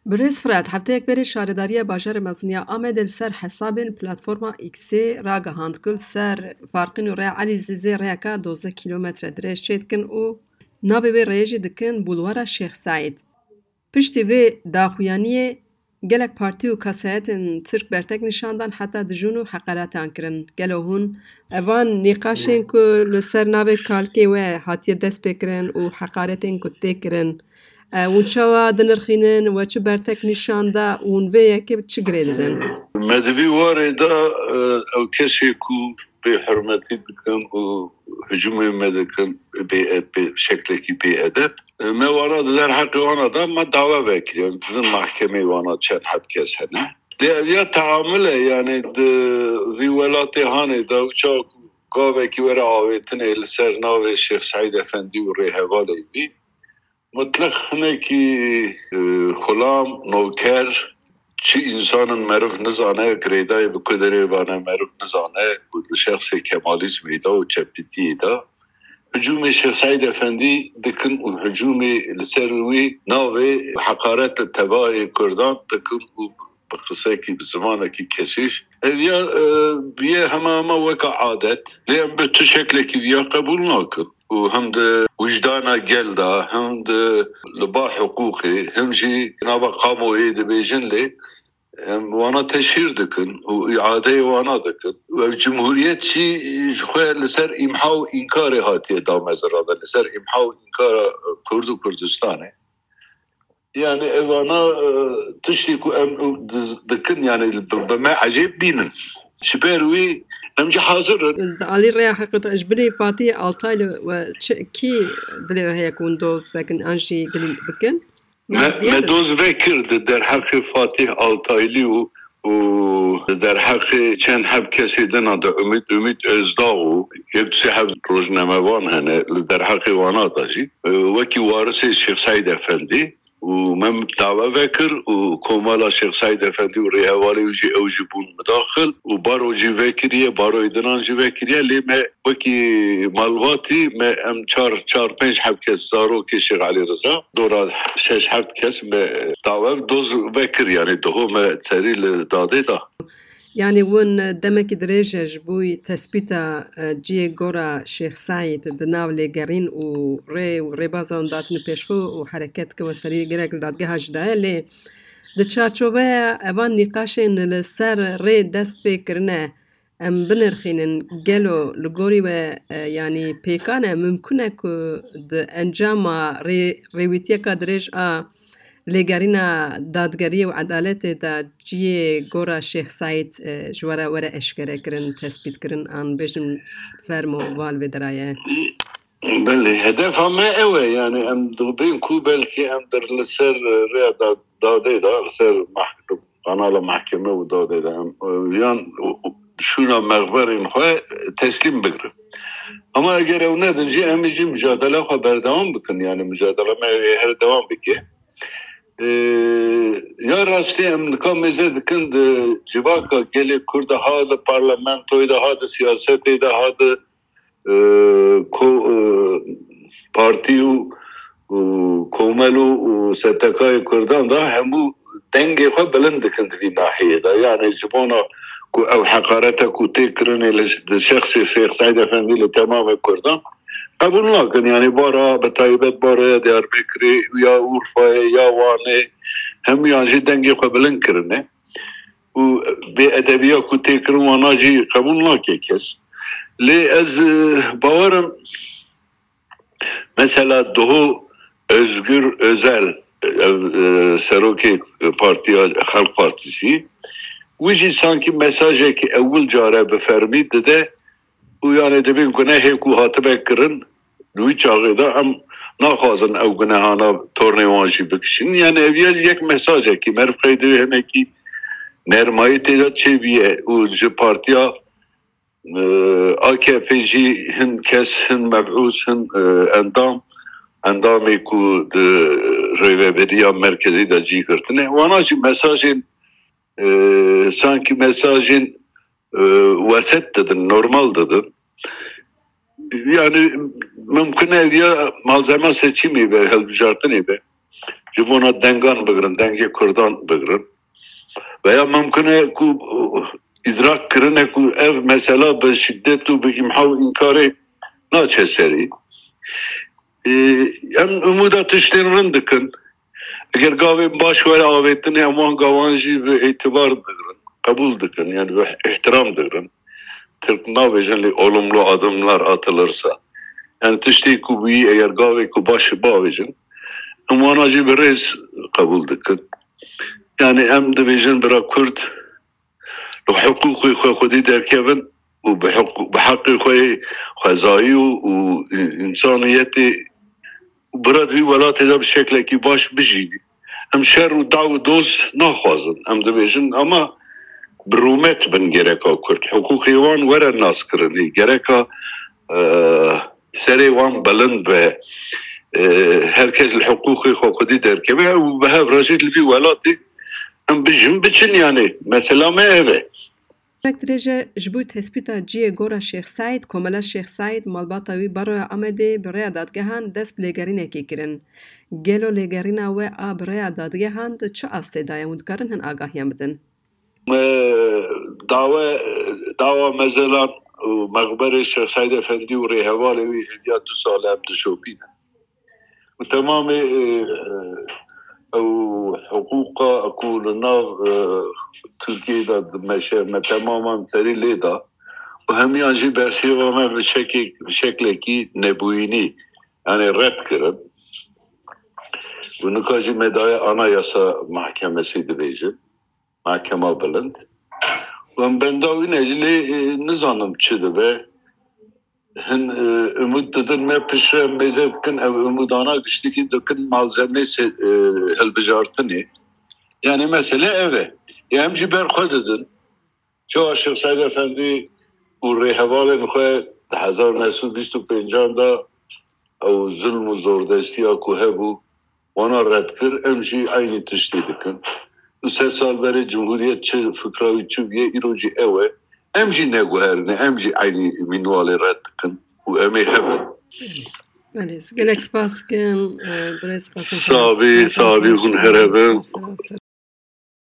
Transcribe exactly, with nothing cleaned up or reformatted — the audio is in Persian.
برز فرات هفتهک بری شارداری باجار مزنیا آمد سر حساب پلتفرما ایکسی را گهاند کل سر فارقین و رای علی زیزی رای که دوزده کیلومتر درش چید کن و نابی بی ریجی دکن بولوارا شیخ سعید. پشتی وی داخویانیه گلک پارتی و کسایت ترک برتک نشاندن حتی دجون و حقارتان کرن. گلو هون اوان نقاشین که لسر نابی کالکی و حتی دست بکرن و حقارتین کتی کرن. ونشوا دنرخینن و چه برتک نشانده اون وی که چه گریدن؟ مدوی وارده او کسی کو به حرمتی بکن و هجوم مدکن به شکلی که به ادب ما وانا در حق وانا دا ما دعوه بکریم در محکمه وانا چند حد کس هنه یا تعامله یعنی وی ولاتی هانه دا چا قاوه که ورا آویتنه لسر ناوه شیخ سعید افندی و ری حواله بی مطلق خنه که خلام نوکر چی انسان معروف نزانه گریدای بکدری وانه معروف نزانه بود شخص کمالیسم ایدا و چپیتی ایدا هجوم شیخ سعید افندی دکن و هجوم لسروی ناوه حقارت تباه کردان دکن و بقصه که بزمانه که کسیش یا بیه همه همه وکا عادت لیم به تو شکل که بیا قبول نکن و هم ده وجدانا گلدا هم ده لبا حقوقي هم جي نابا قاموي ده بيجن لي وانا تشهير دكن وإعادة وانا دكن والجمهورية شي جخوة لسر إمحاو إنكار هاتي دام ازرادا لسر إمحاو إنكار كرد و كردستاني يعني وانا تشتكو دكن يعني بما عجيب بينن شبيروي امجي حاضر علي ريا حقيقة اجبري فاتي التايل و كي دلي هي يكون دوز لكن انشي قليل بكن ما دوز فكر در حق فاتح التايلي و در حق چند حب کسی دنا دا امید امید ازداغو یک سی حب روزنامه‌وان هنه در حق وانا داشی وکی وارث شیخ سعید افندی و من دعوه وکر و کمالا شیخ سعید افندی و ریحوالی وجی اوجی بون مداخل و بارو جی وکریه بارو ایدنان جی وکریه لی ما وکی مالواتی ما ام چار چار پنج حب کس زارو که شیخ علی رضا دورا شش حب کس ما دعوه دوز وکر یعنی دهو ما تسریل داده دا يعني ون دمك دريجج بوي تثبيتا جي غورا شيخ سعيد دناو لغرين و ري و ريبازون داتن بيشخو و حركات كوسري غرق دادگاه جدا لي دچاچوه اوان نقاشن لسر ري دست بكرنا ام بنرخين گلو لغوري و يعني بيكان ممكنه كو د انجام ري ريويتيا دريج ا لگرینا دادگری و عدالت دا جی گورا شیخ سعید جوارا ورا اشکره کرن تثبیت کرن آن بجن فرمو والوی درایه بله هدف همه اوه یعنی ام دوبین کو بلکی ام در لسر ریا داده دا لسر محکم قنال محکمه و داده دا یان شونا مغبرین خواه تسلیم بگرم اما اگر او ندن جی امی جی مجادله خواه بردوام بکن یعنی مجادله ما هر دوام بکه یا راستی امریکا میزه دکند جواکا گلی کرد ها ده پارلمنتوی ده ها ده سیاستی ده ها ده پارتی و کوملو و ستکای کردان ده همو دنگی خواه بلند دکند وی ناحیه ده یعنی جبانا او حقارتا کو تکرنی لشخصی شیخ سعید افندی لتمام کردان قبول نکن یعنی بارا به طایبت بارا دیار بکری یا اورفای یا وانه هم یعنی دنگی قبلن کرنه و به ادبیا کو تکرن وانا جی قبول نکه کس لی از باورم مثلا دو özgür özel سروکی پارتی خلق پارتیسی ویجی سانکی مساجه که اول جاره بفرمید ده و یعنی دبین گناه هیکو هاتبه کرن دوی چاقه دا هم نخوازن او گناهانا تورنوانشی بکشن یعنی اویل یک مساجه که مرف قیدوی همه که نرمایی تیدا چه بیه و جو پارتیا آکه فیجی هن کس هن مبعوث هن اندام اندامی که رویبری یا مرکزی دا جی کرتنه وانا چی مساجین سانکی مساجین وسط دادن نورمال دادن yani mümkün ya malzeme seçimi ve helbücartını be Cibona dengan bigrin, denge Kurdan bigrin. Veya mümkün ku idrak kırın ku ev mesela be şiddet ve be imha ve inkari naçe seri. Em umuda tişlerin dikin. Eğer gavin baş ve avetini aman gavancı ve itibar dikin. Kabul dikin yani ve ihtiram dikin. Türk navejenli olumlu adımlar atılırsa. Yani tişti ku bi eğer gavi ku başı bavecin. Amanacı bir reis kabul dikin. Yani em dibêjin bira Kurd li hukûqê xwe xwedî derkevin û bi heqê xwe xwezayî û însaniyetê bira vî welatê de bi şeklekî baş bijînî. Em şer û daw û doz naxwazin. Em dibêjin ama bi rûmet bin gereka Kurd. Hukûqê wan were naskirinî. Gereka serê wan bilind be. Herkes li hukûqê xwe xwedî derkeve û bi hev rejî li vî welatê em bijin biçin yani. Mesela me eve. Dirêje ji bo tespîta ciyê gora Şêx Saîd, Komela Şêx Saîd malbata wî baroya Amedê bi rêya dadgehan dest bi lêgerînekê kirin. Gelo lêgerîna we a bi rêya dadgehan di çi astê daye hûn dikarin hin agahiyan bidin? Dawa dawa mezelan û mexberê Şêx Saîd Efendî û rêhevalê wî hêviya du sal em dişopîne. û temamê ew hukûqa ku li nav Tirkiyeyê de meşe me temaman serî lê da û hemiyan jî bersêva me bi şekek bi şeklekî nebûyînî yani red kirin. û nika jî me daye Anayasa Mahkemesî dibêjin. Mahkema bilind. û em benda wî necilê nizanim çi dibe. Hin umut didin me pişre em bêze dikin ev umudana giştikî dikin malzeme hilbijartinê. Yani mesele eve. Em jî ber xwe didin. Çawa Şêx Saîd Efendî û rêhevalên xwe di hezar neh û bîst û pêncan da ew zulm û zordestiya ku hebû wana red kir em jî aynî tiştî dikin. û sed sal berê Cumhuriyet çi fikra wî çi bûye îro jî ew e. Em jî neguherîne, em jî aynî mînvalê red dikin û em ê hebin. Gelek spas dikim birêz Qasim. Savî, savî hûn here bin.